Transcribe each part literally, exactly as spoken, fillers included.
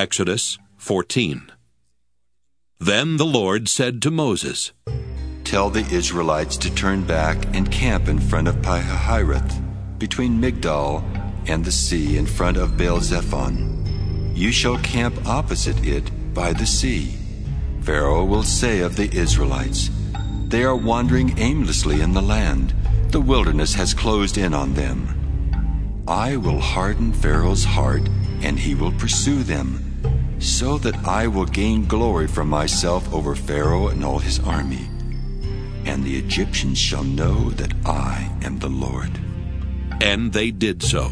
Exodus fourteen. Then the Lord said to Moses, Tell the Israelites to turn back and camp in front of Pi-hahiroth, between Migdal and the sea in front of Baal-zephon. You shall camp opposite it by the sea. Pharaoh will say of the Israelites, They are wandering aimlessly in the land. The wilderness has closed in on them. I will harden Pharaoh's heart, and he will pursue them, so that I will gain glory for myself over Pharaoh and all his army. And the Egyptians shall know that I am the Lord. And they did so.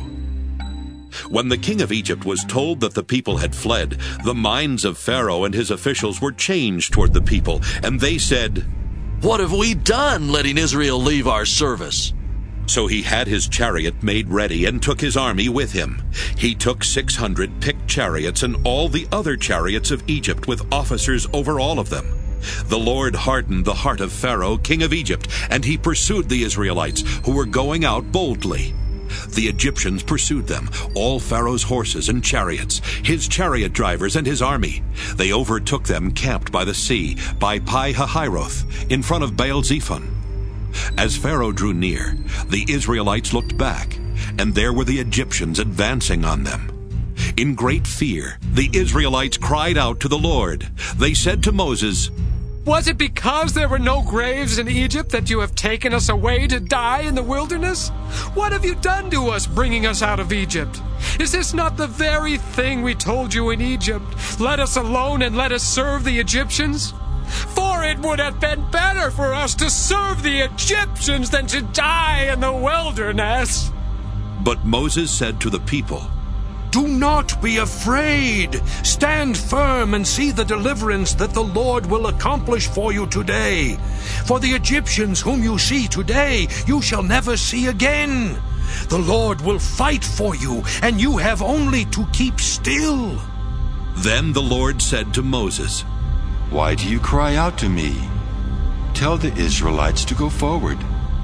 When the king of Egypt was told that the people had fled, the minds of Pharaoh and his officials were changed toward the people, and they said, What have we done, letting Israel leave our service? So he had his chariot made ready and took his army with him. He took six hundred picked chariots and all the other chariots of Egypt with officers over all of them. The Lord hardened the heart of Pharaoh, king of Egypt, and he pursued the Israelites, who were going out boldly. The Egyptians pursued them, all Pharaoh's horses and chariots, his chariot drivers and his army. They overtook them camped by the sea, by Pi-hahiroth, in front of Baal-zephon. As Pharaoh drew near, the Israelites looked back, and there were the Egyptians advancing on them. In great fear, the Israelites cried out to the Lord. They said to Moses, Was it because there were no graves in Egypt that you have taken us away to die in the wilderness? What have you done to us, bringing us out of Egypt? Is this not the very thing we told you in Egypt? Let us alone and let us serve the Egyptians? For it would have been better for us to serve the Egyptians than to die in the wilderness. But Moses said to the people, Do not be afraid. Stand firm and see the deliverance that the Lord will accomplish for you today. For the Egyptians whom you see today, you shall never see again. The Lord will fight for you, and you have only to keep still. Then the Lord said to Moses, Why do you cry out to me? Tell the Israelites to go forward.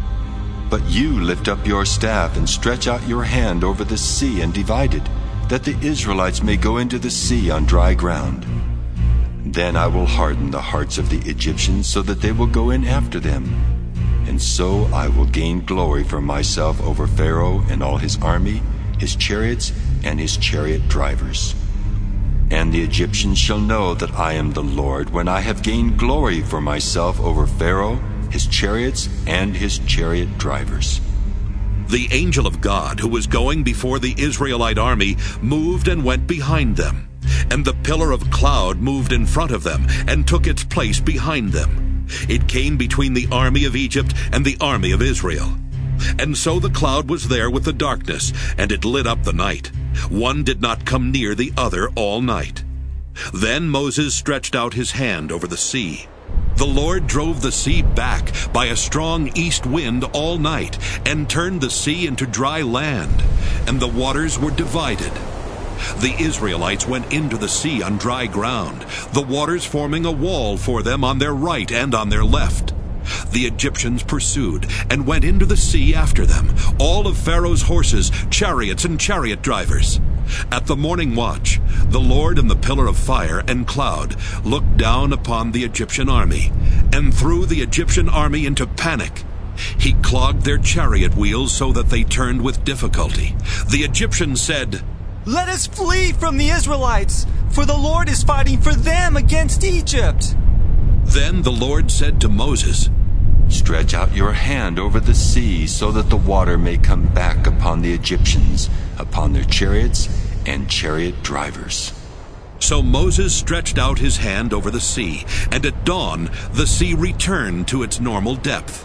But you lift up your staff and stretch out your hand over the sea and divide it, that the Israelites may go into the sea on dry ground. Then I will harden the hearts of the Egyptians so that they will go in after them. And so I will gain glory for myself over Pharaoh and all his army, his chariots, and his chariot drivers. And the Egyptians shall know that I am the Lord when I have gained glory for myself over Pharaoh, his chariots, and his chariot drivers. The angel of God, who was going before the Israelite army, moved and went behind them. And the pillar of cloud moved in front of them and took its place behind them. It came between the army of Egypt and the army of Israel. And so the cloud was there with the darkness, and it lit up the night. One did not come near the other all night. Then Moses stretched out his hand over the sea. The Lord drove the sea back by a strong east wind all night, and turned the sea into dry land, and the waters were divided. The Israelites went into the sea on dry ground, the waters forming a wall for them on their right and on their left. The Egyptians pursued and went into the sea after them, all of Pharaoh's horses, chariots, and chariot drivers. At the morning watch, the Lord in the pillar of fire and cloud looked down upon the Egyptian army and threw the Egyptian army into panic. He clogged their chariot wheels so that they turned with difficulty. The Egyptians said, Let us flee from the Israelites, for the Lord is fighting for them against Egypt. Then the Lord said to Moses, Stretch out your hand over the sea so that the water may come back upon the Egyptians, upon their chariots and chariot drivers. So Moses stretched out his hand over the sea, and at dawn the sea returned to its normal depth.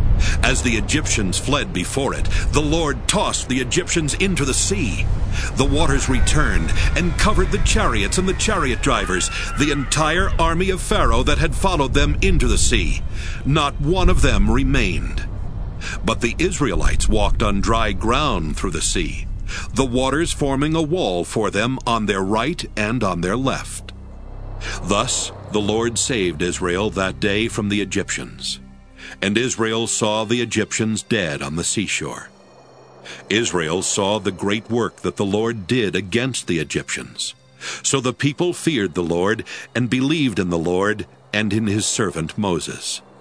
As the Egyptians fled before it, the Lord tossed the Egyptians into the sea. The waters returned and covered the chariots and the chariot drivers, the entire army of Pharaoh that had followed them into the sea. Not one of them remained. But the Israelites walked on dry ground through the sea, the waters forming a wall for them on their right and on their left. Thus the Lord saved Israel that day from the Egyptians. And Israel saw the Egyptians dead on the seashore. Israel saw the great work that the Lord did against the Egyptians. So the people feared the Lord and believed in the Lord and in his servant Moses.